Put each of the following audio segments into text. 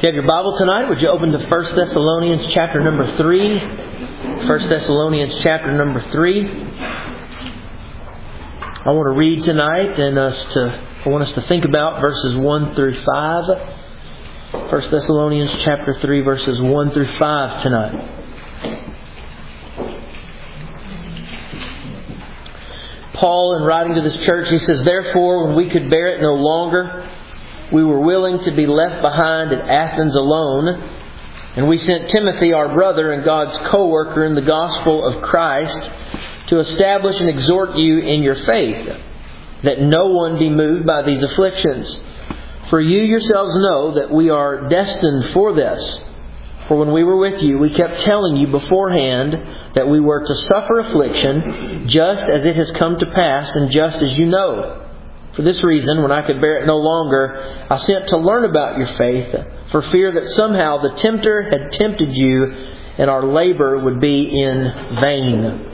If you have your Bible tonight, would you open to 1 Thessalonians chapter number 3? 1 Thessalonians chapter number 3. I want to read tonight and I want us to think about verses 1 through 5. 1 Thessalonians chapter 3 verses 1 through 5 tonight. Paul, in writing to this church, he says, "Therefore, when we could bear it no longer, we were willing to be left behind at Athens alone, and we sent Timothy, our brother and God's co-worker in the gospel of Christ, to establish and exhort you in your faith, that no one be moved by these afflictions. For you yourselves know that we are destined for this. For when we were with you, we kept telling you beforehand that we were to suffer affliction, just as it has come to pass, and just as you know. For this reason, when I could bear it no longer, I sent to learn about your faith, for fear that somehow the tempter had tempted you, and our labor would be in vain."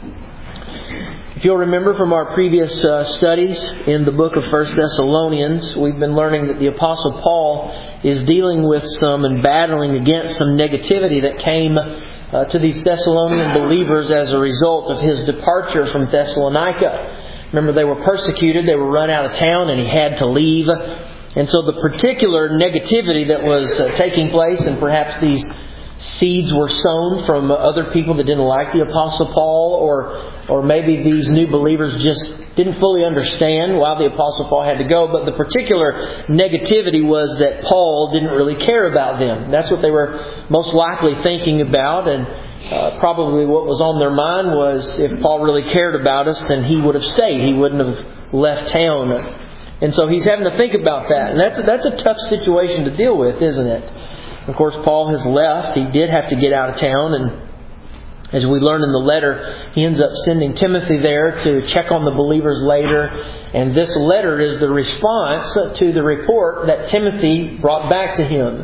If you'll remember from our previous studies in the book of 1 Thessalonians, we've been learning that the Apostle Paul is dealing with some and battling against some negativity that came to these Thessalonian believers as a result of his departure from Thessalonica. Remember, they were persecuted, they were run out of town, and he had to leave. And so the particular negativity that was taking place, and perhaps these seeds were sown from other people that didn't like the Apostle Paul, or maybe these new believers just didn't fully understand why the Apostle Paul had to go. But the particular negativity was that Paul didn't really care about them. That's what they were most likely thinking about, and probably what was on their mind was, if Paul really cared about us, then he would have stayed. He wouldn't have left town. And so he's having to think about that. And that's a tough situation to deal with, isn't it? Of course, Paul has left. He did have to get out of town. And as we learn in the letter, he ends up sending Timothy there to check on the believers later. And this letter is the response to the report that Timothy brought back to him.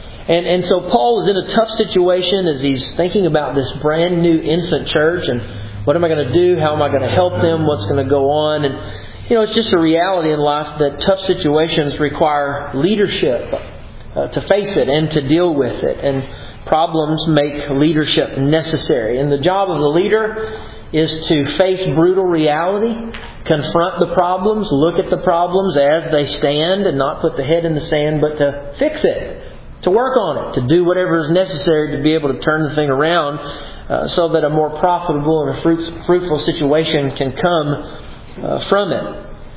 And so Paul is in a tough situation as he's thinking about this brand new infant church, and what am I going to do? How am I going to help them? What's going to go on? And it's just a reality in life that tough situations require leadership to face it and to deal with it. And problems make leadership necessary. And the job of the leader is to face brutal reality, confront the problems, look at the problems as they stand, and not put the head in the sand, but to fix it. To work on it, to do whatever is necessary to be able to turn the thing around so that a more profitable and a fruitful situation can come from it.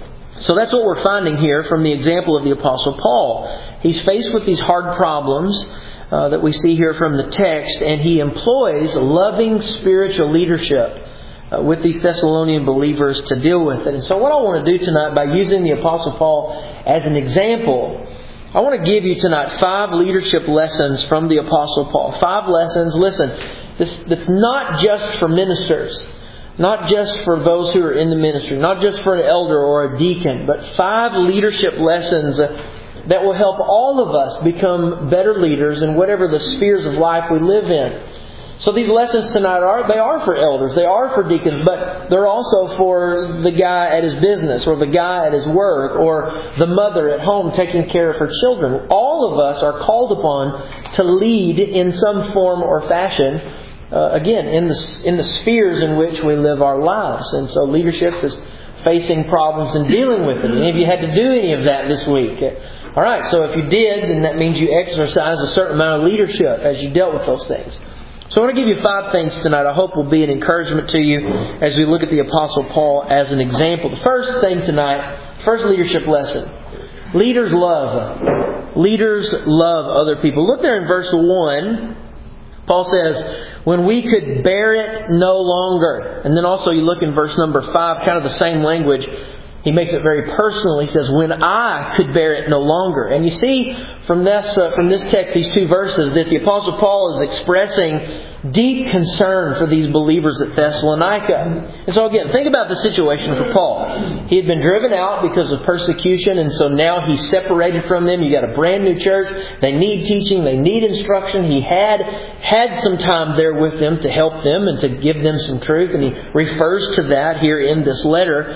So that's what we're finding here from the example of the Apostle Paul. He's faced with these hard problems that we see here from the text, and he employs loving spiritual leadership with these Thessalonian believers to deal with it. And so what I want to do tonight, by using the Apostle Paul as an example, I want to give you tonight 5 leadership lessons from the Apostle Paul. 5 lessons. Listen, this not just for ministers, not just for those who are in the ministry, not just for an elder or a deacon, but 5 leadership lessons that will help all of us become better leaders in whatever the spheres of life we live in. So these lessons tonight are for elders, they are for deacons, but they're also for the guy at his business, or the guy at his work, or the mother at home taking care of her children. All of us are called upon to lead in some form or fashion, again, in the spheres in which we live our lives. And so leadership is facing problems and dealing with them. Any of you had to do any of that this week? All right, so if you did, then that means you exercised a certain amount of leadership as you dealt with those things. So I want to give you 5 things tonight I hope will be an encouragement to you as we look at the Apostle Paul as an example. The first thing tonight, first leadership lesson. Leaders love. Leaders love other people. Look there in verse 1. Paul says, "When we could bear it no longer." And then also you look in verse number 5, kind of the same language. He makes it very personal. He says, "When I could bear it no longer." And you see from this text, these 2 verses, that the Apostle Paul is expressing deep concern for these believers at Thessalonica. And so again, think about the situation for Paul. He had been driven out because of persecution, and so now he's separated from them. You got a brand new church. They need teaching. They need instruction. He had some time there with them to help them and to give them some truth. And he refers to that here in this letter.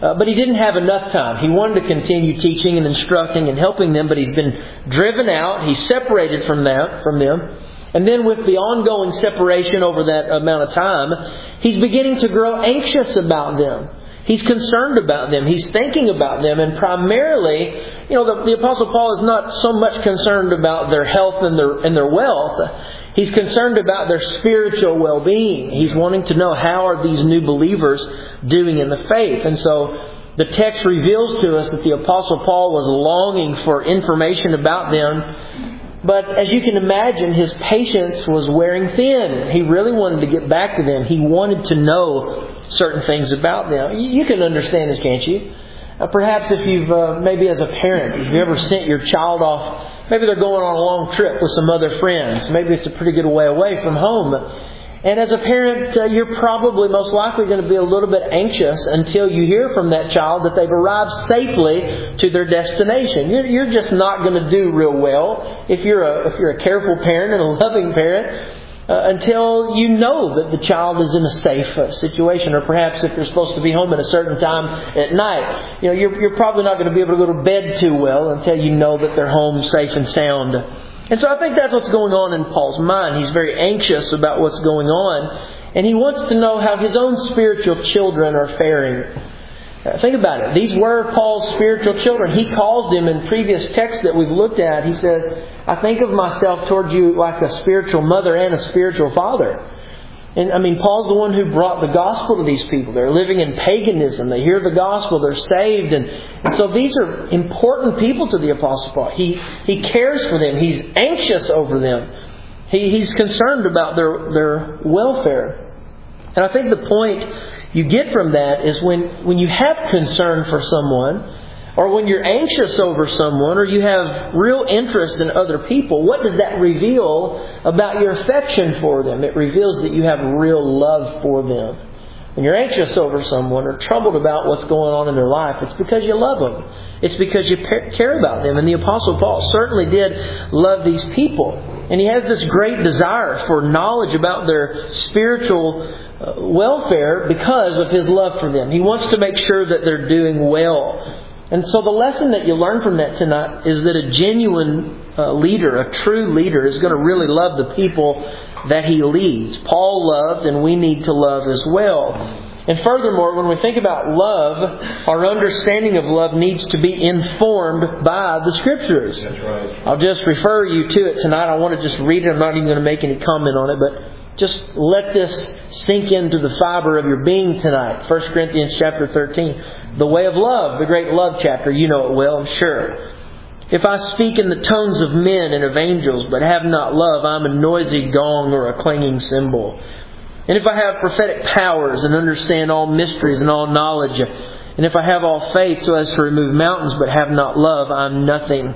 But he didn't have enough time. He wanted to continue teaching and instructing and helping them, but he's been driven out. He's separated from them. And then with the ongoing separation over that amount of time, he's beginning to grow anxious about them. He's concerned about them. He's thinking about them. And primarily, the Apostle Paul is not so much concerned about their health and their wealth. He's concerned about their spiritual well-being. He's wanting to know, how are these new believers doing in the faith? And so the text reveals to us that the Apostle Paul was longing for information about them. But as you can imagine, his patience was wearing thin. He really wanted to get back to them. He wanted to know certain things about them. You can understand this, can't you? Perhaps if you've, maybe as a parent, if you ever sent your child off, maybe they're going on a long trip with some other friends. Maybe it's a pretty good way away from home. And as a parent, you're probably most likely going to be a little bit anxious until you hear from that child that they've arrived safely to their destination. You're just not going to do real well if you're a careful parent and a loving parent until you know that the child is in a safe situation. Or perhaps if they're supposed to be home at a certain time at night, you're probably not going to be able to go to bed too well until you know that they're home safe and sound. And so I think that's what's going on in Paul's mind. He's very anxious about what's going on. And he wants to know how his own spiritual children are faring. Think about it. These were Paul's spiritual children. He calls them in previous texts that we've looked at. He says, I think of myself towards you like a spiritual mother and a spiritual father. And Paul's the one who brought the gospel to these people. They're living in paganism. They hear the gospel. They're saved. And so these are important people to the Apostle Paul. He cares for them. He's anxious over them. He's concerned about their welfare. And I think the point you get from that is when you have concern for someone, or when you're anxious over someone, or you have real interest in other people, what does that reveal about your affection for them? It reveals that you have real love for them. When you're anxious over someone or troubled about what's going on in their life, it's because you love them. It's because you care about them. And the Apostle Paul certainly did love these people. And he has this great desire for knowledge about their spiritual welfare because of his love for them. He wants to make sure that they're doing well. And so the lesson that you learn from that tonight is that a genuine leader, a true leader, is going to really love the people that he leads. Paul loved, and we need to love as well. And furthermore, when we think about love, our understanding of love needs to be informed by the Scriptures. That's right. I'll just refer you to it tonight. I want to just read it. I'm not even going to make any comment on it, but just let this sink into the fiber of your being tonight. 1 Corinthians chapter 13. The way of love, the great love chapter. You know it well, I'm sure. If I speak in the tongues of men and of angels, but have not love, I am a noisy gong or a clanging cymbal. And if I have prophetic powers and understand all mysteries and all knowledge, and if I have all faith so as to remove mountains, but have not love, I am nothing.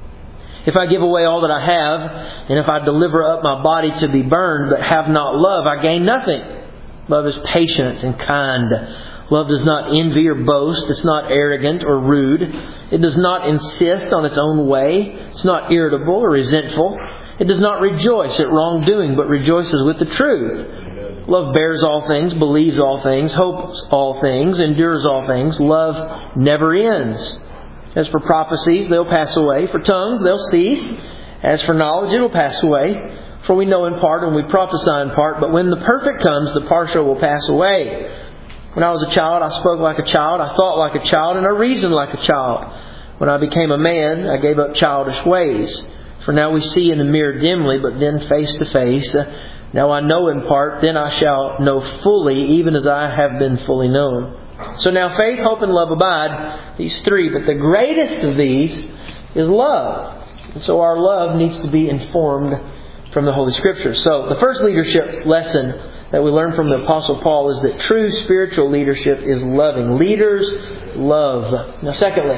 If I give away all that I have, and if I deliver up my body to be burned, but have not love, I gain nothing. Love is patient and kind. Love does not envy or boast. It's not arrogant or rude. It does not insist on its own way. It's not irritable or resentful. It does not rejoice at wrongdoing, but rejoices with the truth. Love bears all things, believes all things, hopes all things, endures all things. Love never ends. As for prophecies, they'll pass away. For tongues, they'll cease. As for knowledge, it'll pass away. For we know in part and we prophesy in part, but when the perfect comes, the partial will pass away. When I was a child, I spoke like a child, I thought like a child, and I reasoned like a child. When I became a man, I gave up childish ways. For now we see in a mirror dimly, but then face to face. Now I know in part, then I shall know fully, even as I have been fully known. So now faith, hope, and love abide, these three. But the greatest of these is love. And so our love needs to be informed from the Holy Scriptures. So the first leadership lesson that we learn from the Apostle Paul is that true spiritual leadership is loving. Leaders love. Now secondly,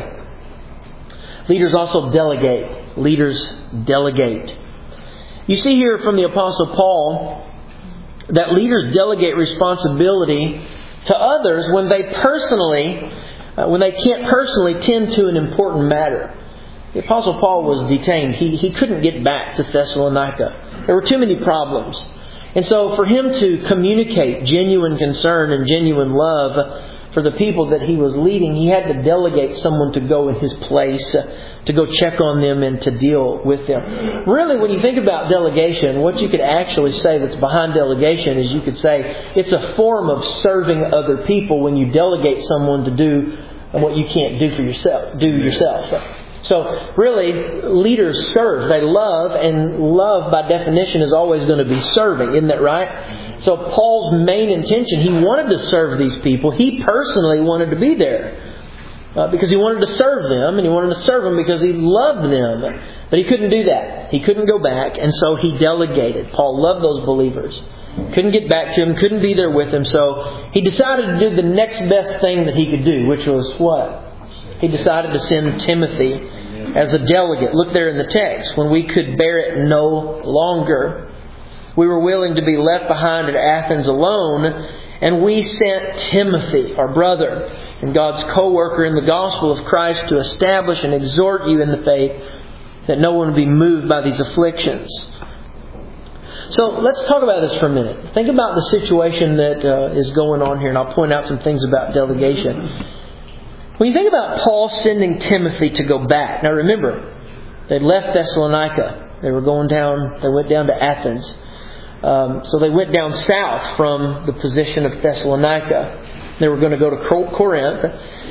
leaders also delegate. Leaders delegate. You see here from the Apostle Paul that leaders delegate responsibility to others when they can't personally tend to an important matter. The Apostle Paul was detained. He couldn't get back to Thessalonica. There were too many problems. And so for him to communicate genuine concern and genuine love for the people that he was leading, he had to delegate someone to go in his place, to go check on them and to deal with them. Really, when you think about delegation, what you could actually say that's behind delegation is you could say it's a form of serving other people when you delegate someone to do what you can't do for yourself. So really, leaders serve. They love, and love by definition is always going to be serving. Isn't that right? So Paul's main intention, he wanted to serve these people. He personally wanted to be there because he wanted to serve them, and he wanted to serve them because he loved them. But he couldn't do that. He couldn't go back, and so he delegated. Paul loved those believers. Couldn't get back to them, couldn't be there with them. So he decided to do the next best thing that he could do, which was what? He decided to send Timothy as a delegate. Look there in the text. When we could bear it no longer, we were willing to be left behind at Athens alone, and we sent Timothy, our brother, and God's co-worker in the gospel of Christ, to establish and exhort you in the faith, that no one would be moved by these afflictions. So let's talk about this for a minute. Think about the situation that is going on here, and I'll point out some things about delegation. When you think about Paul sending Timothy to go back, now remember, they left Thessalonica. They went down to Athens. So they went down south from the position of Thessalonica. They were going to go to Corinth.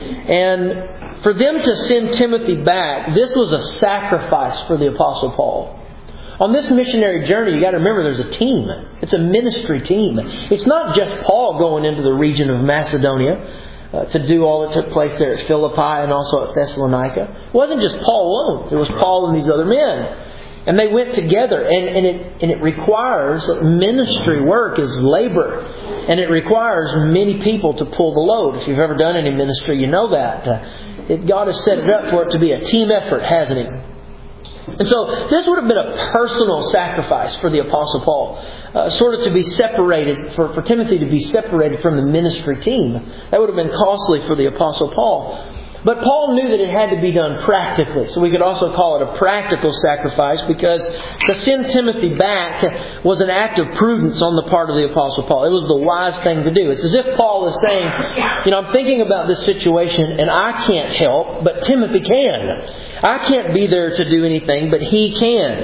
And for them to send Timothy back, this was a sacrifice for the Apostle Paul. On this missionary journey, you got to remember there's a team. It's a ministry team. It's not just Paul going into the region of Macedonia to do all that took place there at Philippi and also at Thessalonica. It wasn't just Paul alone. It was Paul and these other men. And they went together. And it requires ministry work is labor. And it requires many people to pull the load. If you've ever done any ministry, you know that. God has set it up for it to be a team effort, hasn't He? And so this would have been a personal sacrifice for the Apostle Paul. Sort of to be separated, for Timothy to be separated from the ministry team. That would have been costly for the Apostle Paul. But Paul knew that it had to be done practically. So we could also call it a practical sacrifice, because to send Timothy back was an act of prudence on the part of the Apostle Paul. It was the wise thing to do. It's as if Paul is saying, I'm thinking about this situation and I can't help, but Timothy can. I can't be there to do anything, but he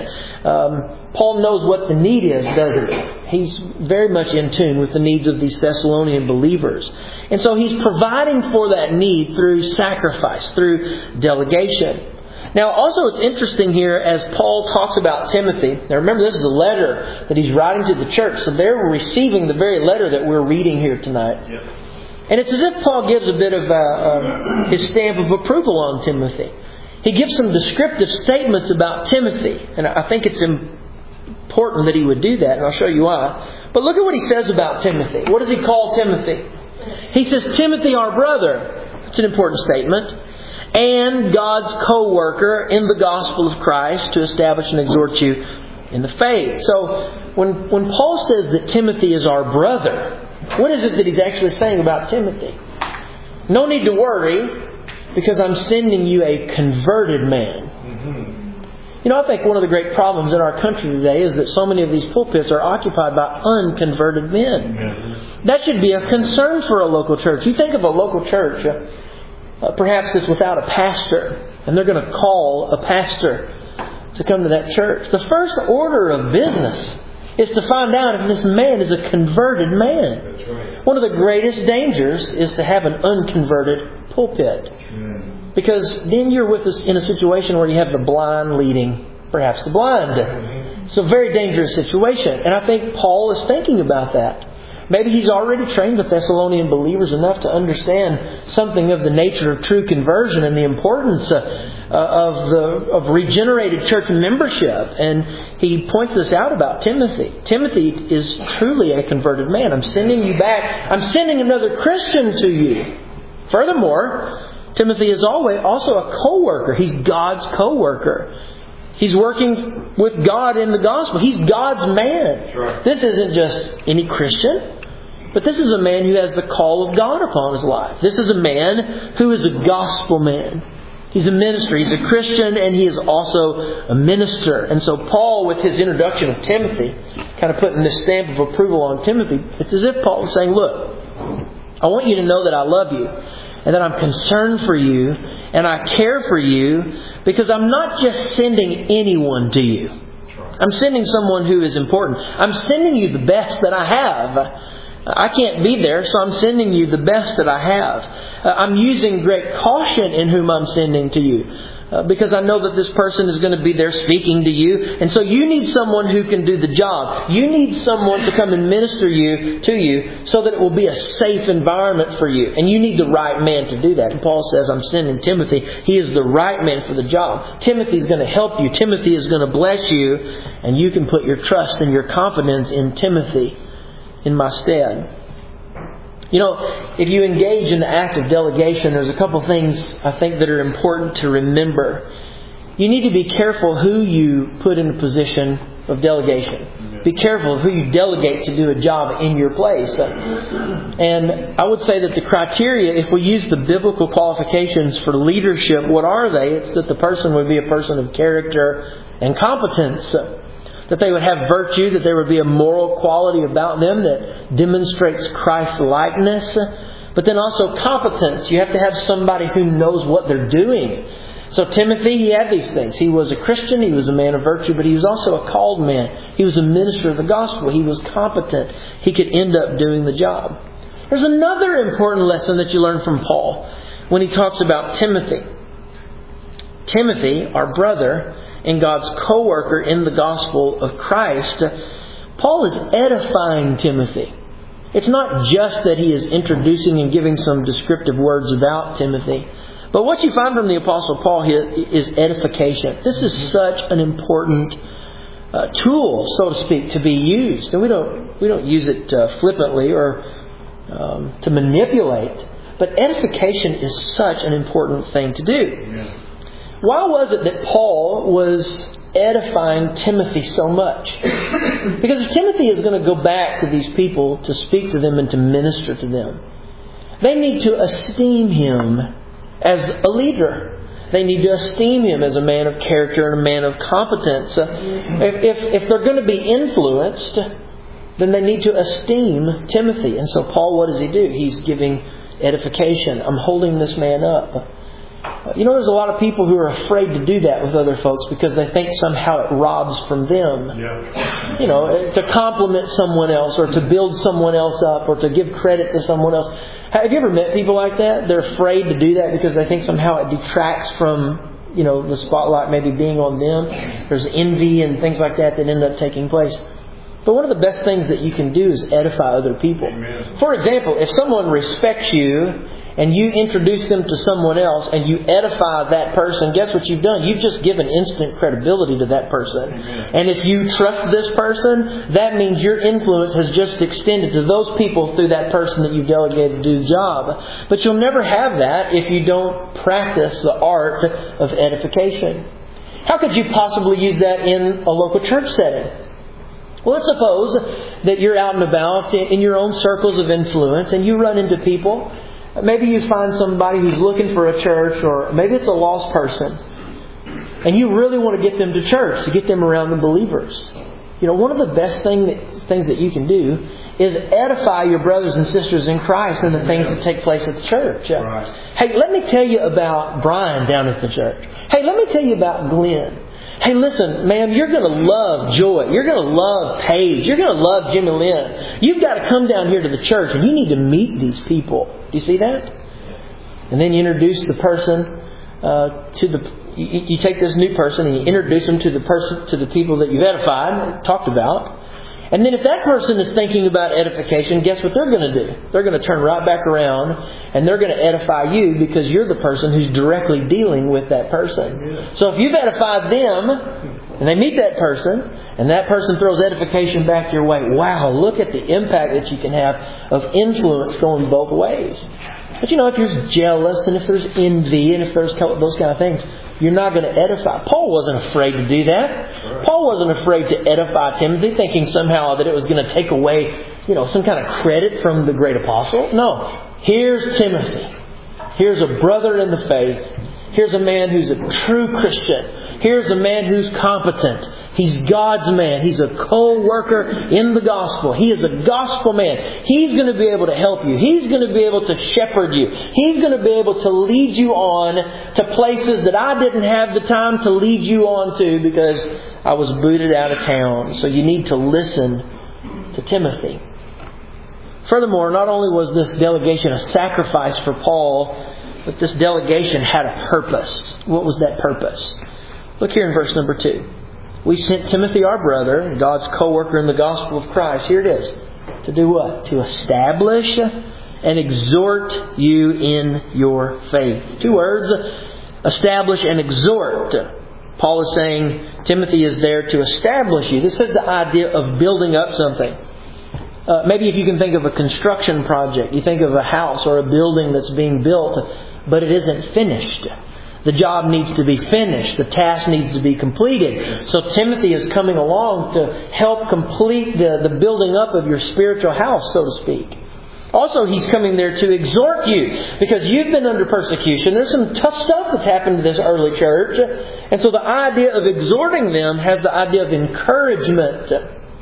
can. Paul knows what the need is, doesn't he? He's very much in tune with the needs of these Thessalonian believers. And so he's providing for that need through sacrifice, through delegation. Now, also it's interesting here as Paul talks about Timothy. Now remember, this is a letter that he's writing to the church. So they're receiving the very letter that we're reading here tonight. Yep. And it's as if Paul gives a bit of his stamp of approval on Timothy. He gives some descriptive statements about Timothy. And I think it's important that he would do that, and I'll show you why. But look at what he says about Timothy. What does he call Timothy? He says, Timothy, our brother. It's an important statement. And God's co-worker in the gospel of Christ, to establish and exhort you in the faith. So when Paul says that Timothy is our brother, what is it that he's actually saying about Timothy? No need to worry, because I'm sending you a converted man. I think one of the great problems in our country today is that so many of these pulpits are occupied by unconverted men. That should be a concern for a local church. You think of a local church, perhaps it's without a pastor, and they're going to call a pastor to come to that church. The first order of business is to find out if this man is a converted man. That's right. One of the greatest dangers is to have an unconverted pulpit. Because then you're with us in a situation where you have the blind leading perhaps the blind. It's a very dangerous situation. And I think Paul is thinking about that. Maybe he's already trained the Thessalonian believers enough to understand something of the nature of true conversion and the importance of regenerated church membership. And he points this out about Timothy. Timothy is truly a converted man. I'm sending you back. I'm sending another Christian to you. Furthermore, Timothy is also a co-worker. He's God's co-worker. He's working with God in the gospel. He's God's man. Sure. This isn't just any Christian, but this is a man who has the call of God upon his life. This is a man who is a gospel man. He's a minister. He's a Christian, and he is also a minister. And so Paul, with his introduction of Timothy, kind of putting this stamp of approval on Timothy, it's as if Paul is saying, look, I want you to know that I love you and that I'm concerned for you and I care for you, because I'm not just sending anyone to you. I'm sending someone who is important. I'm sending you the best that I have. I can't be there, so I'm sending you the best that I have. I'm using great caution in whom I'm sending to you, because I know that this person is going to be there speaking to you. And so you need someone who can do the job. You need someone to come and minister to you so that it will be a safe environment for you. And you need the right man to do that. And Paul says, I'm sending Timothy. He is the right man for the job. Timothy is going to help you. Timothy is going to bless you. And you can put your trust and your confidence in Timothy in my stead. You know, if you engage in the act of delegation, there's a couple things I think that are important to remember. You need to be careful who you put in a position of delegation. Be careful of who you delegate to do a job in your place. And I would say that the criteria, if we use the biblical qualifications for leadership, what are they? It's that the person would be a person of character and competence. That they would have virtue, that there would be a moral quality about them that demonstrates Christ's likeness. But then also competence. You have to have somebody who knows what they're doing. So Timothy, he had these things. He was a Christian, he was a man of virtue, but he was also a called man. He was a minister of the gospel. He was competent. He could end up doing the job. There's another important lesson that you learn from Paul when he talks about Timothy. Timothy, our brother, and God's co-worker in the gospel of Christ, Paul is edifying Timothy. It's not just that he is introducing and giving some descriptive words about Timothy, but what you find from the Apostle Paul here is edification. This is such an important tool, so to speak, to be used, and we don't use it flippantly or to manipulate. But edification is such an important thing to do. Amen. Why was it that Paul was edifying Timothy so much? Because if Timothy is going to go back to these people to speak to them and to minister to them, they need to esteem him as a leader. They need to esteem him as a man of character and a man of competence. If they're going to be influenced, then they need to esteem Timothy. And so Paul, what does he do? He's giving edification. I'm holding this man up. You know, there's a lot of people who are afraid to do that with other folks because they think somehow it robs from them. Yeah. You know, to compliment someone else or to build someone else up or to give credit to someone else. Have you ever met people like that? They're afraid to do that because they think somehow it detracts from, you know, the spotlight maybe being on them. There's envy and things like that end up taking place. But one of the best things that you can do is edify other people. Amen. For example, if someone respects you and you introduce them to someone else and you edify that person, guess what you've done? You've just given instant credibility to that person. Amen. And if you trust this person, that means your influence has just extended to those people through that person that you've delegated to do the job. But you'll never have that if you don't practice the art of edification. How could you possibly use that in a local church setting? Well, let's suppose that you're out and about in your own circles of influence and you run into people. Maybe you find somebody who's looking for a church, or maybe it's a lost person. And you really want to get them to church, to get them around the believers. You know, one of the best things that you can do is edify your brothers and sisters in Christ and the things that take place at the church. Right. Hey, let me tell you about Brian down at the church. Hey, let me tell you about Glenn. Hey, listen, ma'am, you're going to love Joy. You're going to love Paige. You're going to love Jimmy Lynn. You've got to come down here to the church and you need to meet these people. Do you see that? And then you introduce the person you take this new person and you introduce them to the people that you've edified, talked about. And then if that person is thinking about edification, guess what they're going to do? They're going to turn right back around and they're going to edify you because you're the person who's directly dealing with that person. So if you've edified them and they meet that person and that person throws edification back your way, wow, look at the impact that you can have of influence going both ways. But you know, if you're jealous and if there's envy and if there's those kind of things, you're not going to edify. Paul wasn't afraid to do that. Paul wasn't afraid to edify Timothy, thinking somehow that it was going to take away, you know, some kind of credit from the great apostle. No. Here's Timothy. Here's a brother in the faith. Here's a man who's a true Christian. Here's a man who's competent. He's God's man. He's a co-worker in the gospel. He is a gospel man. He's going to be able to help you. He's going to be able to shepherd you. He's going to be able to lead you on to places that I didn't have the time to lead you on to because I was booted out of town. So you need to listen to Timothy. Furthermore, not only was this delegation a sacrifice for Paul, but this delegation had a purpose. What was that purpose? Look here in verse number 2. We sent Timothy, our brother, God's co-worker in the gospel of Christ. Here it is. To do what? To establish and exhort you in your faith. 2 words. Establish and exhort. Paul is saying Timothy is there to establish you. This is the idea of building up something. Maybe if you can think of a construction project. You think of a house or a building that's being built, but it isn't finished. The job needs to be finished. The task needs to be completed. So Timothy is coming along to help complete the building up of your spiritual house, so to speak. Also, he's coming there to exhort you because you've been under persecution. There's some tough stuff that's happened to this early church. And so the idea of exhorting them has the idea of encouragement.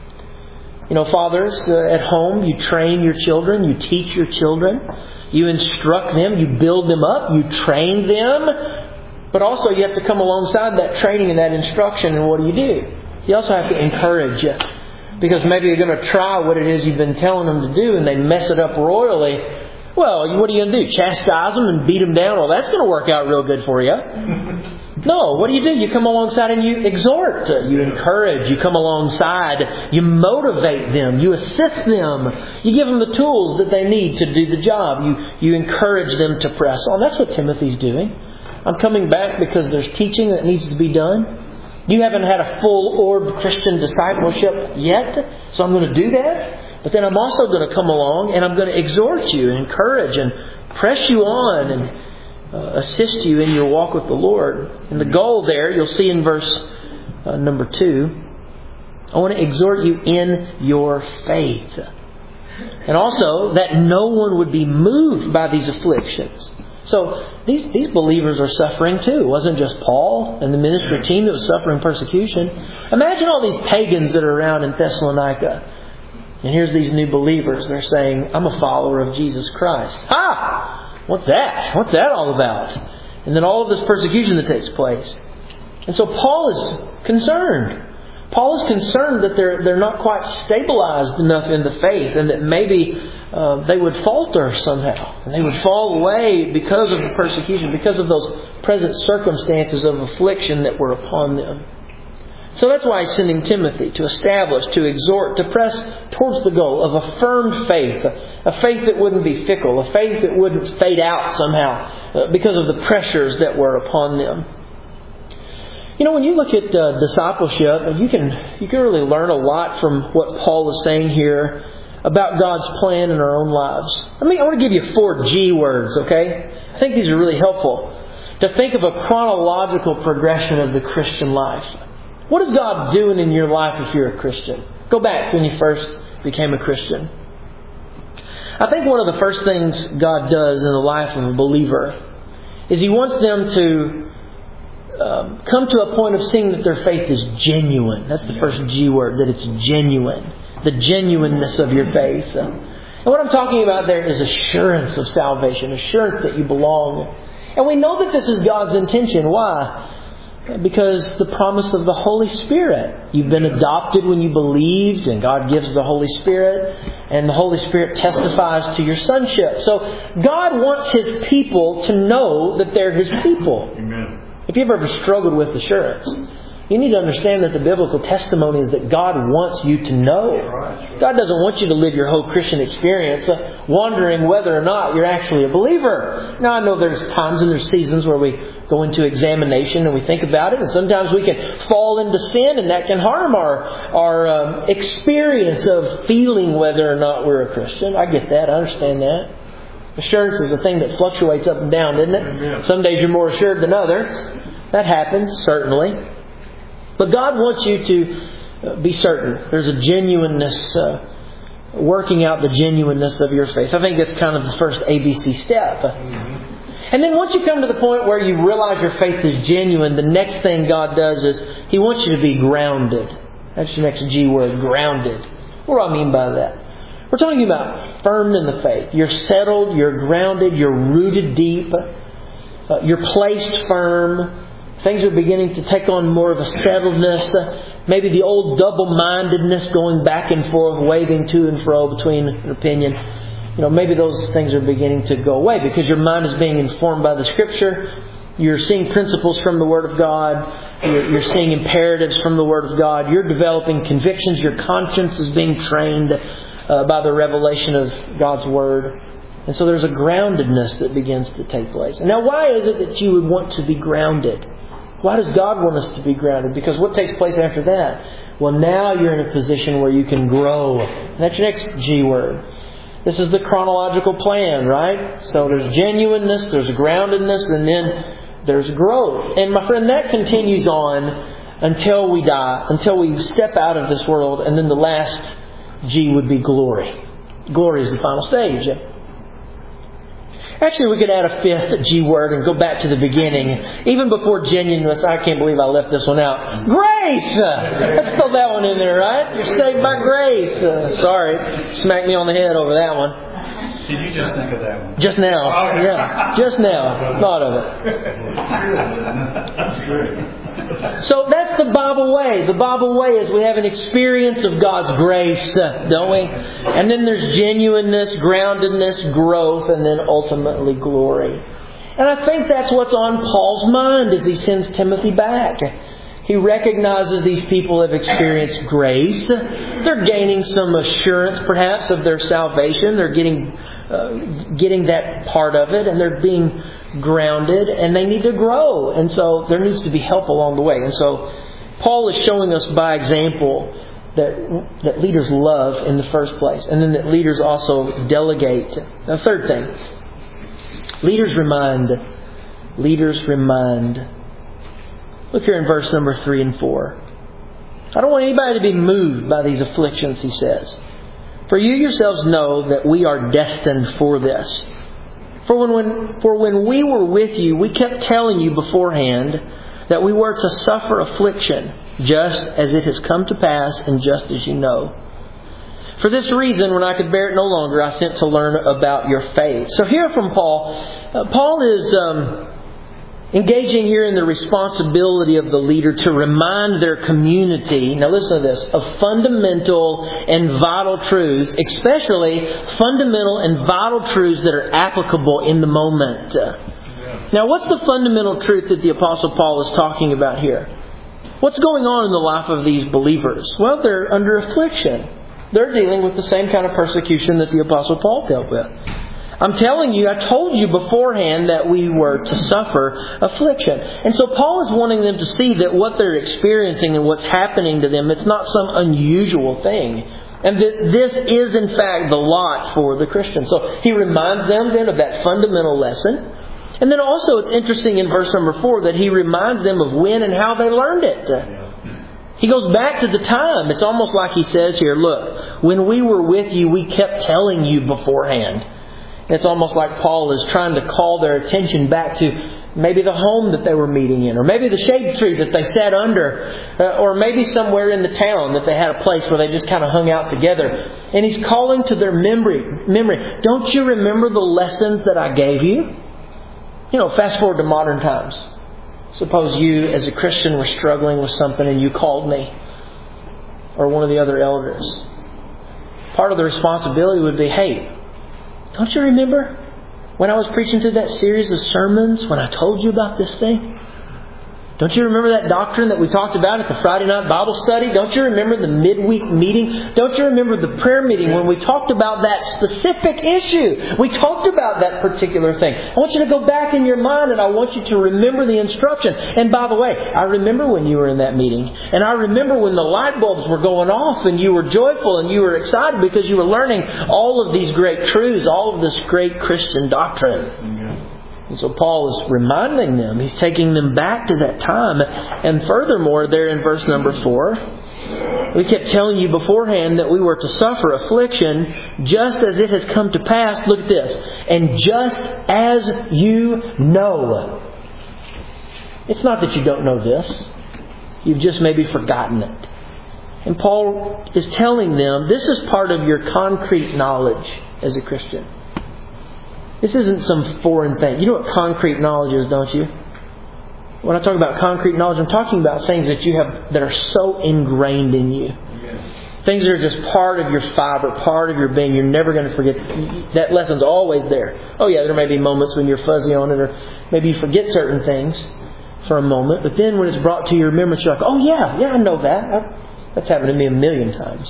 You know, fathers, at home, you train your children, you teach your children, you instruct them, you build them up, you train them. But also you have to come alongside that training and that instruction, and what do? You also have to encourage. Because maybe you're going to try what it is you've been telling them to do and they mess it up royally. Well, what are you going to do? Chastise them and beat them down? Well, that's going to work out real good for you. No, what do? You come alongside and you exhort, you encourage, you come alongside, you motivate them, you assist them, you give them the tools that they need to do the job. You encourage them to press on. That's what Timothy's doing. I'm coming back because there's teaching that needs to be done. You haven't had a full-orbed Christian discipleship yet, so I'm going to do that. But then I'm also going to come along and I'm going to exhort you and encourage and press you on and assist you in your walk with the Lord. And the goal there, you'll see in verse number 2, I want to exhort you in your faith. And also that no one would be moved by these afflictions. So these believers are suffering too. It wasn't just Paul and the ministry team that was suffering persecution. Imagine all these pagans that are around in Thessalonica. And here's these new believers. They're saying, I'm a follower of Jesus Christ. Ha! What's that? What's that all about? And then all of this persecution that takes place. And so Paul is concerned. Paul is concerned that they're not quite stabilized enough in the faith and that maybe they would falter somehow. And they would fall away because of the persecution, because of those present circumstances of affliction that were upon them. So that's why he's sending Timothy to establish, to exhort, to press towards the goal of a firm faith. A faith that wouldn't be fickle. A faith that wouldn't fade out somehow because of the pressures that were upon them. You know, when you look at discipleship, you can really learn a lot from what Paul is saying here about God's plan in our own lives. I want to give you 4 G words, okay? I think these are really helpful. To think of a chronological progression of the Christian life. What is God doing in your life if you're a Christian? Go back to when you first became a Christian. I think one of the first things God does in the life of a believer is He wants them to come to a point of seeing that their faith is genuine. That's the first G word, that it's genuine. The genuineness of your faith. And what I'm talking about there is assurance of salvation, assurance that you belong. And we know that this is God's intention. Why? Because the promise of the Holy Spirit. You've been adopted when you believed, and God gives the Holy Spirit, and the Holy Spirit testifies to your sonship. So God wants His people to know that they're His people. Amen. If you've ever struggled with assurance, you need to understand that the biblical testimony is that God wants you to know. God doesn't want you to live your whole Christian experience wondering whether or not you're actually a believer. Now, I know there's times and there's seasons where we go into examination and we think about it, and sometimes we can fall into sin, and that can harm our experience of feeling whether or not we're a Christian. I get that. I understand that. Assurance is a thing that fluctuates up and down, isn't it? Amen. Some days you're more assured than others. That happens, certainly. But God wants you to be certain. There's a genuineness, working out the genuineness of your faith. I think that's kind of the first ABC step. And then once you come to the point where you realize your faith is genuine, the next thing God does is He wants you to be grounded. That's your next G word, grounded. What do I mean by that? We're talking about firm in the faith. You're settled, you're grounded, you're rooted deep, you're placed firm. Things are beginning to take on more of a settledness. Maybe the old double-mindedness going back and forth, waving to and fro between an opinion. Maybe those things are beginning to go away because your mind is being informed by the Scripture. You're seeing principles from the Word of God. You're seeing imperatives from the Word of God. You're developing convictions. Your conscience is being trained by the revelation of God's Word. And so there's a groundedness that begins to take place. And now why is it that you would want to be grounded? Why does God want us to be grounded? Because what takes place after that? Well, now you're in a position where you can grow. And that's your next G word. This is the chronological plan, right? So there's genuineness, there's groundedness, and then there's growth. And my friend, that continues on until we die, until we step out of this world. And then the last G would be glory. Glory is the final stage. Actually, we could add a fifth G word and go back to the beginning. Even before genuineness, I can't believe I left this one out. Grace! Let's throw that one in there, right? You're saved by grace. Sorry, smacked me on the head over that one. Did you just think of that one? Just now. Oh, yeah. Just now. Thought of it. So that's the Bible way. The Bible way is we have an experience of God's grace, don't we? And then there's genuineness, groundedness, growth, and then ultimately glory. And I think that's what's on Paul's mind as he sends Timothy back. He recognizes these people have experienced grace. They're gaining some assurance, perhaps, of their salvation. They're getting that part of it, and they're being grounded, and they need to grow. And so there needs to be help along the way. And so Paul is showing us by example that leaders love in the first place, and then that leaders also delegate. Now, third thing, leaders remind. Leaders remind. Look here in verse number 3 and 4. I don't want anybody to be moved by these afflictions, he says. For you yourselves know that we are destined for this. For when we were with you, we kept telling you beforehand that we were to suffer affliction, just as it has come to pass and just as you know. For this reason, when I could bear it no longer, I sent to learn about your faith. So here from Paul, Paul is engaging here in the responsibility of the leader to remind their community, now listen to this, of fundamental and vital truths, especially fundamental and vital truths that are applicable in the moment. Now, what's the fundamental truth that the Apostle Paul is talking about here? What's going on in the life of these believers? Well, they're under affliction. They're dealing with the same kind of persecution that the Apostle Paul dealt with. I'm telling you, I told you beforehand that we were to suffer affliction. And so Paul is wanting them to see that what they're experiencing and what's happening to them, it's not some unusual thing. And that this is in fact the lot for the Christian. So he reminds them then of that fundamental lesson. And then also it's interesting in verse number 4 that he reminds them of when and how they learned it. He goes back to the time. It's almost like he says here, look, when we were with you, we kept telling you beforehand. It's almost like Paul is trying to call their attention back to maybe the home that they were meeting in, or maybe the shade tree that they sat under, or maybe somewhere in the town that they had a place where they just kind of hung out together. And he's calling to their memory. Don't you remember the lessons that I gave you? Fast forward to modern times. Suppose you, as a Christian, were struggling with something and you called me, or one of the other elders. Part of the responsibility would be, hey, don't you remember when I was preaching through that series of sermons when I told you about this thing? Don't you remember that doctrine that we talked about at the Friday night Bible study? Don't you remember the midweek meeting? Don't you remember the prayer meeting when we talked about that specific issue? We talked about that particular thing. I want you to go back in your mind and I want you to remember the instruction. And by the way, I remember when you were in that meeting. And I remember when the light bulbs were going off and you were joyful and you were excited because you were learning all of these great truths, all of this great Christian doctrine. And so Paul is reminding them. He's taking them back to that time. And furthermore, there in verse number 4, We kept telling you beforehand that we were to suffer affliction just as it has come to pass. Look at this. And just as you know. It's not that you don't know this. You've just maybe forgotten it. And Paul is telling them this is part of your concrete knowledge as a Christian. This isn't some foreign thing. You know what concrete knowledge is, don't you? When I talk about concrete knowledge, I'm talking about things that you have that are so ingrained in you. Things that are just part of your fiber, part of your being. You're never going to forget. That lesson's always there. Oh yeah, there may be moments when you're fuzzy on it, or maybe you forget certain things for a moment. But then when it's brought to your remembrance, you're like, oh yeah, I know that. That's happened to me a million times.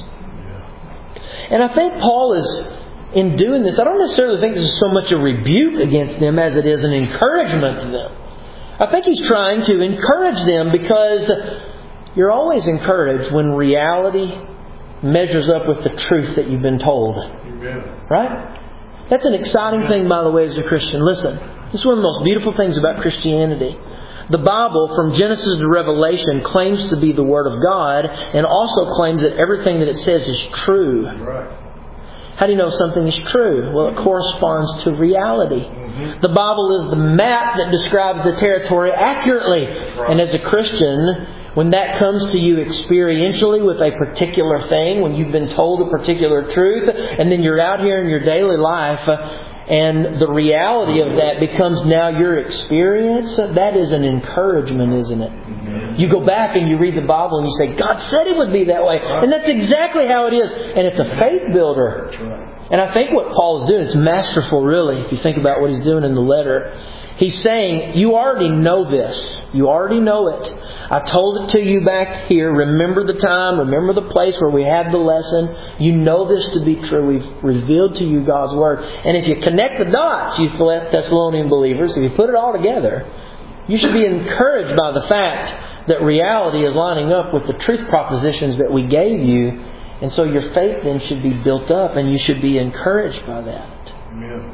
And I think Paul is, in doing this, I don't necessarily think this is so much a rebuke against them as it is an encouragement to them. I think he's trying to encourage them because you're always encouraged when reality measures up with the truth that you've been told. Right? That's an exciting thing, by the way, as a Christian. Listen, this is one of the most beautiful things about Christianity. The Bible, from Genesis to Revelation, claims to be the Word of God and also claims that everything that it says is true. How do you know something is true? Well, it corresponds to reality. The Bible is the map that describes the territory accurately. And as a Christian, when that comes to you experientially with a particular thing, when you've been told a particular truth, and then you're out here in your daily life, and the reality of that becomes now your experience, that is an encouragement, isn't it? You go back and you read the Bible and you say, God said it would be that way. And that's exactly how it is. And it's a faith builder. And I think what Paul's doing is masterful, really, if you think about what he's doing in the letter. He's saying, you already know this. You already know it. I told it to you back here. Remember the time. Remember the place where we had the lesson. You know this to be true. We've revealed to you God's Word. And if you connect the dots, you Thessalonian believers, if you put it all together, you should be encouraged by the fact that reality is lining up with the truth propositions that we gave you. And so your faith then should be built up and you should be encouraged by that. Amen.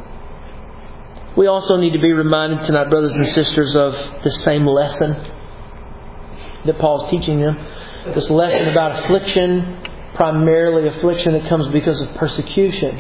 We also need to be reminded tonight, brothers and sisters, of the same lesson that Paul's teaching them. This lesson about affliction, primarily affliction that comes because of persecution.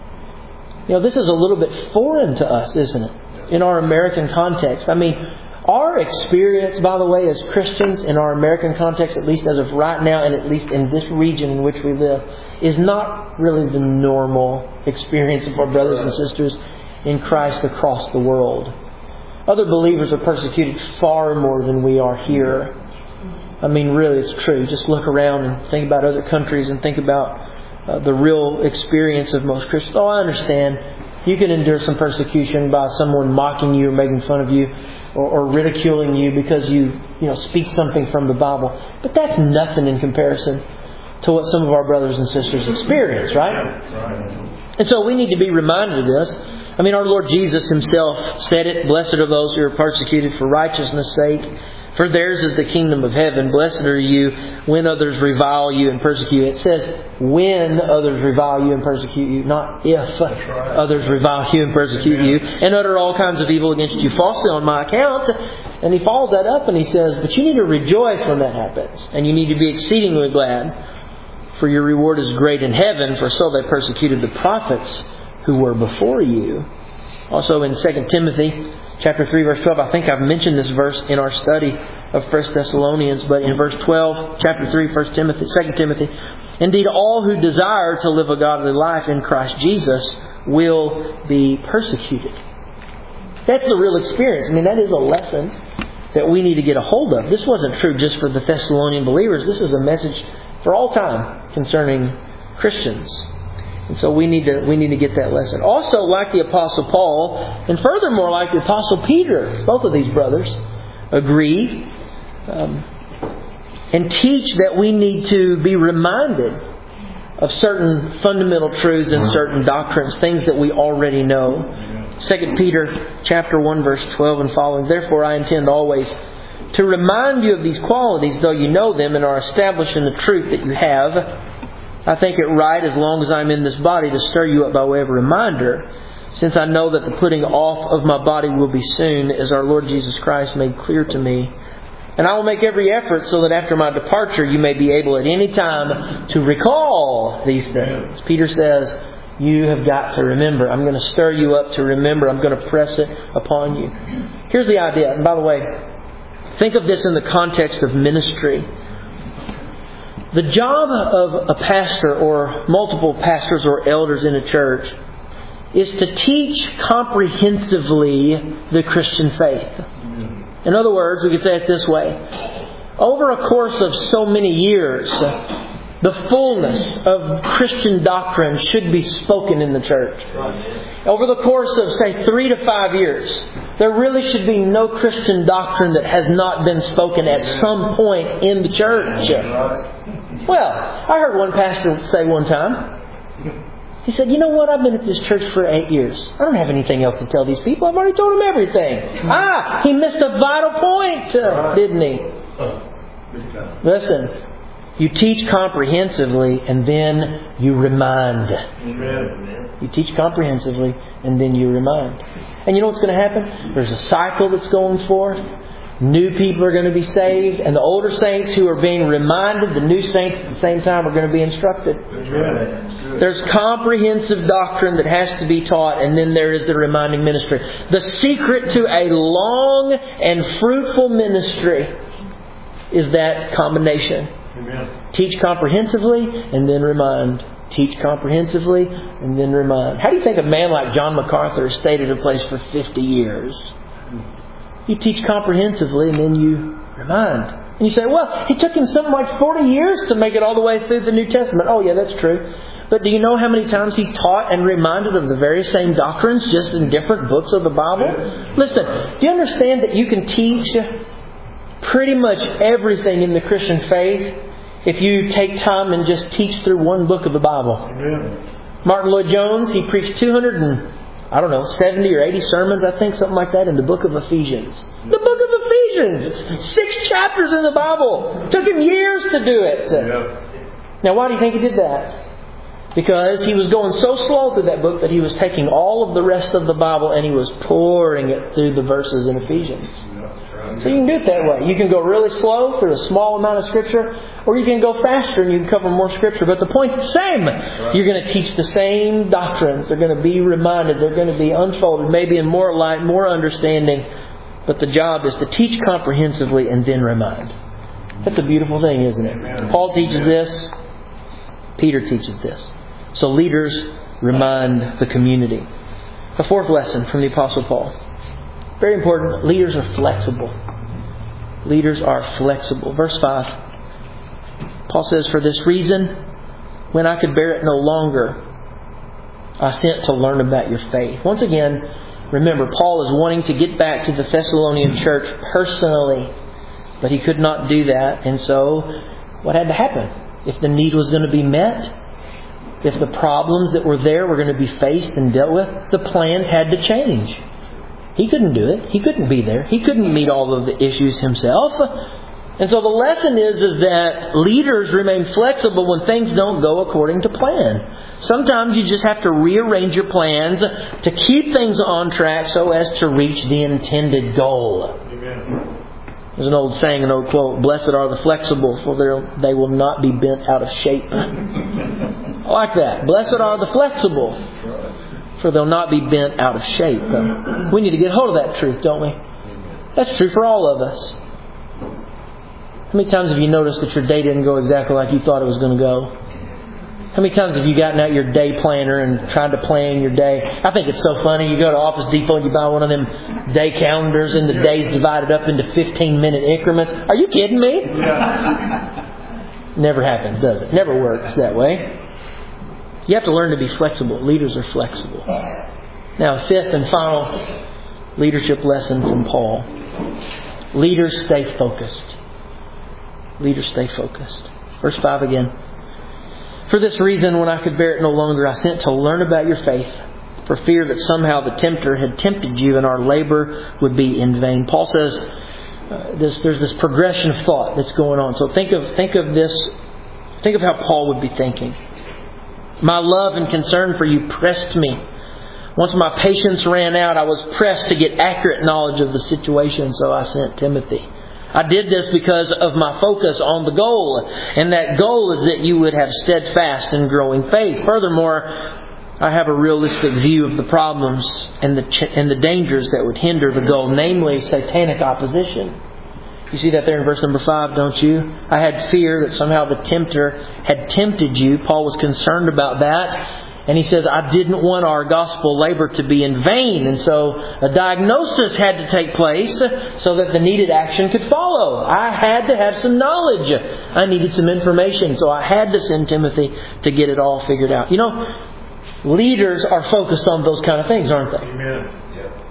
You know, this is a little bit foreign to us, isn't it? In our American context. I mean, our experience, by the way, as Christians in our American context, at least as of right now, and at least in this region in which we live, is not really the normal experience of our brothers and sisters in Christ across the world. Other believers are persecuted far more than we are here. I mean, really, it's true. Just look around and think about other countries and think about the real experience of most Christians. Oh, I understand. You can endure some persecution by someone mocking you or making fun of you or ridiculing you because you speak something from the Bible. But that's nothing in comparison to what some of our brothers and sisters experience, right? And so we need to be reminded of this. I mean, our Lord Jesus Himself said it, blessed are those who are persecuted for righteousness' sake, for theirs is the kingdom of heaven. Blessed are you when others revile you and persecute you. It says when others revile you and persecute you, not if others revile you and persecute you, and utter all kinds of evil against you falsely on my account. And He follows that up and He says, but you need to rejoice when that happens. And you need to be exceedingly glad, for your reward is great in heaven, for so they persecuted the prophets who were before you. Also in 2 Timothy chapter 3, verse 12, I think I've mentioned this verse in our study of 1 Thessalonians, but in verse 12, chapter 3, 2 Timothy, indeed all who desire to live a godly life in Christ Jesus will be persecuted. That's the real experience. I mean, that is a lesson that we need to get a hold of. This wasn't true just for the Thessalonian believers. This is a message for all time concerning Christians. And so we need to get that lesson. Also, like the Apostle Paul, and furthermore like the Apostle Peter, both of these brothers agree and teach that we need to be reminded of certain fundamental truths and certain doctrines, things that we already know. 2 Peter chapter 1, verse 12 and following, therefore I intend always to remind you of these qualities, though you know them and are established in the truth that you have. I think it right, as long as I'm in this body, to stir you up by way of a reminder, since I know that the putting off of my body will be soon, as our Lord Jesus Christ made clear to me And I will make every effort so that after my departure you may be able at any time to recall these things. Peter says, you have got to remember. I'm going to stir you up to remember. I'm going to press it upon you. Here's the idea. And by the way, think of this in the context of ministry. The job of a pastor or multiple pastors or elders in a church is to teach comprehensively the Christian faith. In other words, we could say it this way. Over a course of so many years, the fullness of Christian doctrine should be spoken in the church. Over the course of, say, 3 to 5 years, there really should be no Christian doctrine that has not been spoken at some point in the church. Well, I heard one pastor say one time, he said, you know what, I've been at this church for 8 years. I don't have anything else to tell these people. I've already told them everything. He missed a vital point, didn't he? Listen. You teach comprehensively and then you remind. Amen. You teach comprehensively and then you remind. And you know what's going to happen? There's a cycle that's going forth. New people are going to be saved. And the older saints who are being reminded, the new saints at the same time are going to be instructed. Amen. There's comprehensive doctrine that has to be taught, and then there is the reminding ministry. The secret to a long and fruitful ministry is that combination. Amen. Teach comprehensively and then remind. Teach comprehensively and then remind. How do you think a man like John MacArthur stayed at a place for 50 years? You teach comprehensively and then you remind. And you say, well, it took him something like 40 years to make it all the way through the New Testament. Oh yeah, that's true. But do you know how many times he taught and reminded of the very same doctrines just in different books of the Bible? Listen, do you understand that you can teach pretty much everything in the Christian faith if you take time and just teach through one book of the Bible? Amen. Martin Lloyd-Jones, he preached 70 or 80 sermons, I think, something like that, in the book of Ephesians. The book of Ephesians! 6 chapters in the Bible. It took him years to do it. Yeah. Now, why do you think he did that? Because he was going so slow through that book that he was taking all of the rest of the Bible and he was pouring it through the verses in Ephesians. So you can do it that way. You can go really slow through a small amount of Scripture, or you can go faster and you can cover more Scripture. But the point's the same. You're going to teach the same doctrines. They're going to be reminded. They're going to be unfolded, maybe in more light, more understanding. But the job is to teach comprehensively and then remind. That's a beautiful thing, isn't it? Paul teaches this. Peter teaches this. So leaders remind the community. The fourth lesson from the Apostle Paul. Very important. Leaders are flexible. Leaders are flexible. Verse 5. Paul says, for this reason, when I could bear it no longer, I sent to learn about your faith. Once again, remember, Paul is wanting to get back to the Thessalonian church personally. But he could not do that. And so, what had to happen? If the need was going to be met, if the problems that were there were going to be faced and dealt with, the plans had to change. He couldn't do it. He couldn't be there. He couldn't meet all of the issues himself. And so the lesson is that leaders remain flexible when things don't go according to plan. Sometimes you just have to rearrange your plans to keep things on track so as to reach the intended goal. Amen. There's an old saying, an old quote, blessed are the flexible, for they will not be bent out of shape. I like that. Blessed are the flexible, for they'll not be bent out of shape. We need to get hold of that truth, don't we? That's true for all of us. How many times have you noticed that your day didn't go exactly like you thought it was going to go? How many times have you gotten out your day planner and tried to plan your day? I think it's so funny. You go to Office Depot and you buy one of them day calendars and the day's divided up into 15-minute increments. Are you kidding me? Never happens, does it? Never works that way. You have to learn to be flexible. Leaders are flexible. Now, fifth and final leadership lesson from Paul. Leaders stay focused. Leaders stay focused. Verse 5 again. For this reason, when I could bear it no longer, I sent to learn about your faith, for fear that somehow the tempter had tempted you and our labor would be in vain. Paul says there's this progression of thought that's going on. So think of this. Think of how Paul would be thinking. My love and concern for you pressed me. Once my patience ran out, I was pressed to get accurate knowledge of the situation, so I sent Timothy. I did this because of my focus on the goal. And that goal is that you would have steadfast and growing faith. Furthermore, I have a realistic view of the problems and the dangers that would hinder the goal, namely satanic opposition. You see that there in verse number 5, don't you? I had fear that somehow the tempter had tempted you. Paul was concerned about that. And he says, I didn't want our gospel labor to be in vain. And so a diagnosis had to take place so that the needed action could follow. I had to have some knowledge. I needed some information. So I had to send Timothy to get it all figured out. You know, leaders are focused on those kind of things, aren't they? Amen.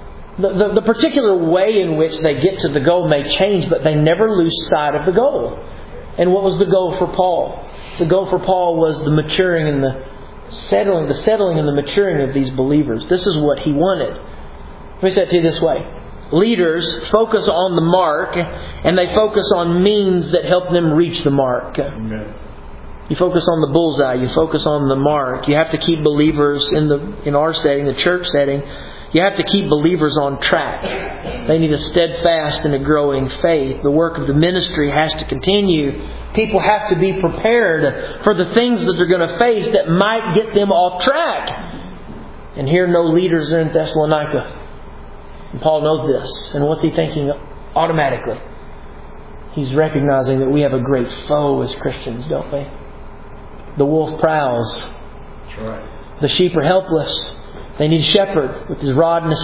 The particular way in which they get to the goal may change, but they never lose sight of the goal. And what was the goal for Paul? The goal for Paul was the maturing and the settling and the maturing of these believers. This is what he wanted. Let me say it to you this way. Leaders focus on the mark, and they focus on means that help them reach the mark. Amen. You focus on the bullseye. You focus on the mark. You have to keep believers in our setting, the church setting. You have to keep believers on track. They need a steadfast and a growing faith. The work of the ministry has to continue. People have to be prepared for the things that they're going to face that might get them off track. And here no leaders are in Thessalonica. And Paul knows this. And what's he thinking automatically? He's recognizing that we have a great foe as Christians, don't we? The wolf prowls. That's right. The sheep are helpless. They need a shepherd with his rod and a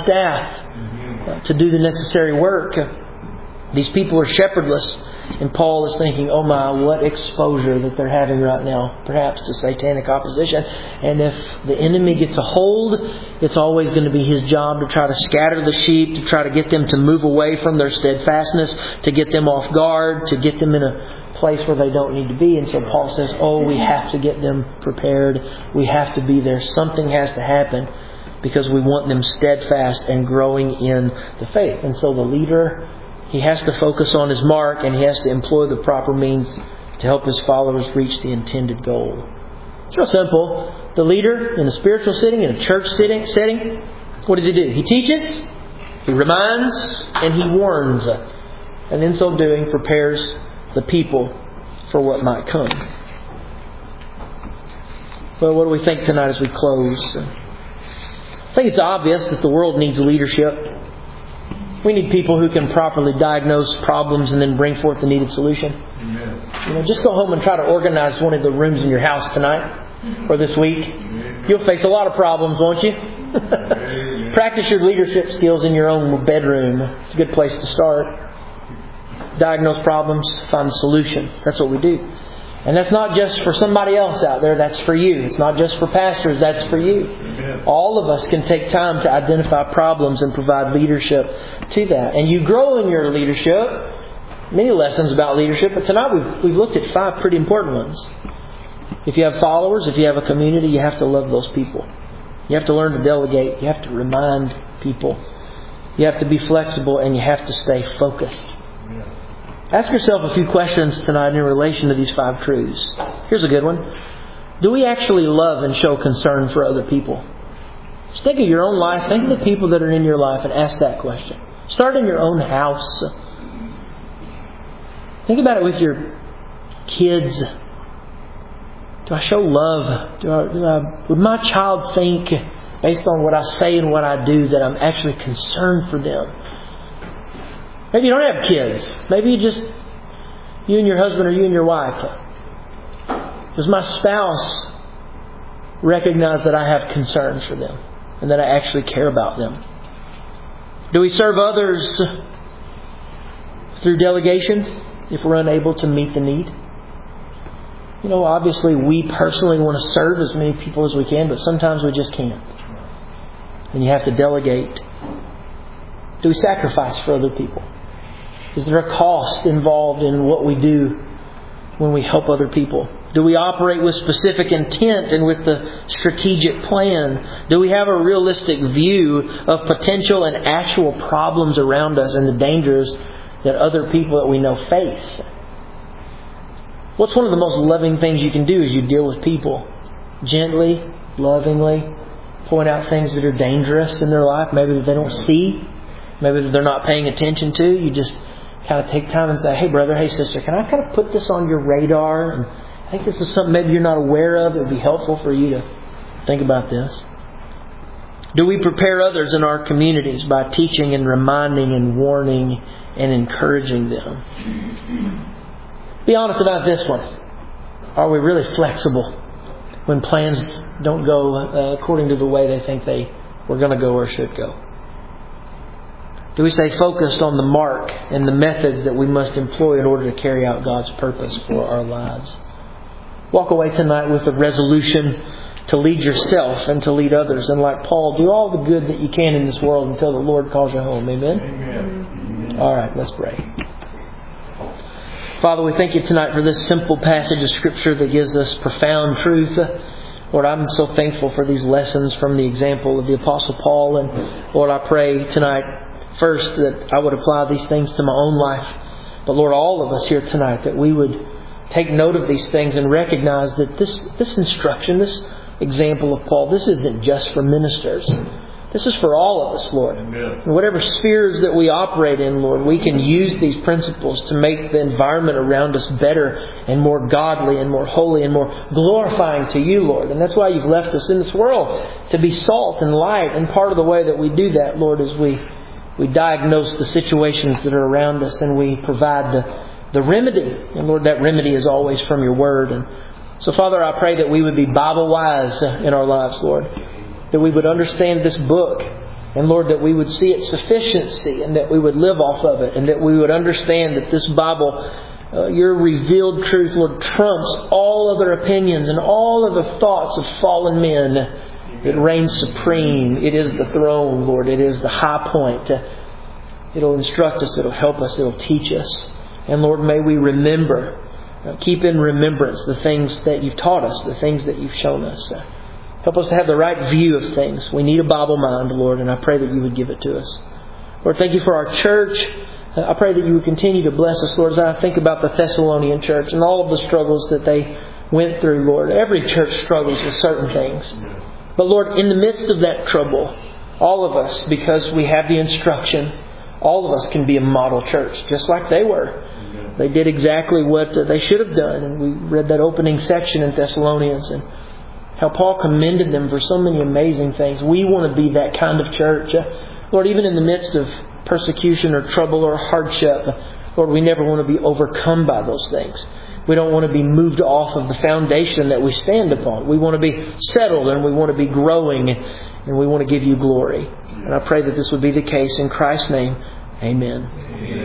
staff to do the necessary work. These people are shepherdless. And Paul is thinking, oh my, what exposure that they're having right now, perhaps to satanic opposition. And if the enemy gets a hold, it's always going to be his job to try to scatter the sheep, to try to get them to move away from their steadfastness, to get them off guard, to get them in a place where they don't need to be. And so Paul says, oh, we have to get them prepared. We have to be there. Something has to happen because we want them steadfast and growing in the faith. And so the leader, he has to focus on his mark, and he has to employ the proper means to help his followers reach the intended goal. It's real simple. The leader in a spiritual setting, in a church setting, what does he do? He teaches, he reminds, and he warns. And in so doing, prepares the people for what might come. Well, what do we think tonight as we close? I think it's obvious that the world needs leadership. We need people who can properly diagnose problems and then bring forth the needed solution. Amen. Just go home and try to organize one of the rooms in your house tonight or this week. Amen. You'll face a lot of problems, won't you? Practice your leadership skills in your own bedroom. It's a good place to start. Diagnose problems, find the solution. That's what we do. And that's not just for somebody else out there, that's for you. It's not just for pastors, that's for you. Amen. All of us can take time to identify problems and provide leadership to that. And you grow in your leadership. Many lessons about leadership, but tonight we've looked at 5 pretty important ones. If you have followers, if you have a community, you have to love those people. You have to learn to delegate. You have to remind people. You have to be flexible, and you have to stay focused. Ask yourself a few questions tonight in relation to these 5 truths. Here's a good one. Do we actually love and show concern for other people? Just think of your own life. Think of the people that are in your life and ask that question. Start in your own house. Think about it with your kids. Do I show love? Would my child think, based on what I say and what I do, that I'm actually concerned for them? Maybe you don't have kids. Maybe you and your husband or you and your wife. Does my spouse recognize that I have concerns for them and that I actually care about them? Do we serve others through delegation if we're unable to meet the need? Obviously we personally want to serve as many people as we can, but sometimes we just can't. And you have to delegate. Do we sacrifice for other people? Is there a cost involved in what we do when we help other people? Do we operate with specific intent and with the strategic plan? Do we have a realistic view of potential and actual problems around us and the dangers that other people that we know face? What's one of the most loving things you can do as you deal with people? Gently, lovingly, point out things that are dangerous in their life, maybe that they don't see, maybe that they're not paying attention to. You just kind of take time and say, hey brother, hey sister, can I kind of put this on your radar? And I think this is something maybe you're not aware of. It would be helpful for you to think about this. Do we prepare others in our communities by teaching and reminding and warning and encouraging them? Be honest about this one. Are we really flexible when plans don't go according to the way they think they were going to go or should go? Do we stay focused on the mark and the methods that we must employ in order to carry out God's purpose for our lives? Walk away tonight with a resolution to lead yourself and to lead others. And like Paul, do all the good that you can in this world until the Lord calls you home. Amen? Amen. All right, let's pray. Father, we thank you tonight for this simple passage of Scripture that gives us profound truth. Lord, I'm so thankful for these lessons from the example of the Apostle Paul. And Lord, I pray tonight first that I would apply these things to my own life. But Lord, all of us here tonight, that we would take note of these things and recognize that this instruction, this example of Paul, this isn't just for ministers. This is for all of us, Lord. In whatever spheres that we operate in, Lord, we can use these principles to make the environment around us better and more godly and more holy and more glorifying to you, Lord. And that's why you've left us in this world, to be salt and light. And part of the way that we do that, Lord, is we diagnose the situations that are around us and we provide the remedy. And Lord, that remedy is always from your word. And so, Father, I pray that we would be Bible wise in our lives, Lord. That we would understand this book. And Lord, that we would see its sufficiency and that we would live off of it. And that we would understand that this Bible, your revealed truth, Lord, trumps all other opinions and all other thoughts of fallen men. It reigns supreme. It is the throne, Lord. It is the high point. It'll instruct us. It'll help us. It'll teach us. And Lord, may we remember, keep in remembrance the things that you've taught us, the things that you've shown us. Help us to have the right view of things. We need a Bible mind, Lord, and I pray that you would give it to us. Lord, thank you for our church. I pray that you would continue to bless us, Lord, as I think about the Thessalonian church and all of the struggles that they went through, Lord. Every church struggles with certain things. But Lord, in the midst of that trouble, all of us, because we have the instruction, all of us can be a model church, just like they were. They did exactly what they should have done. And we read that opening section in Thessalonians and how Paul commended them for so many amazing things. We want to be that kind of church. Lord, even in the midst of persecution or trouble or hardship, Lord, we never want to be overcome by those things. We don't want to be moved off of the foundation that we stand upon. We want to be settled and we want to be growing and we want to give you glory. And I pray that this would be the case in Christ's name. Amen.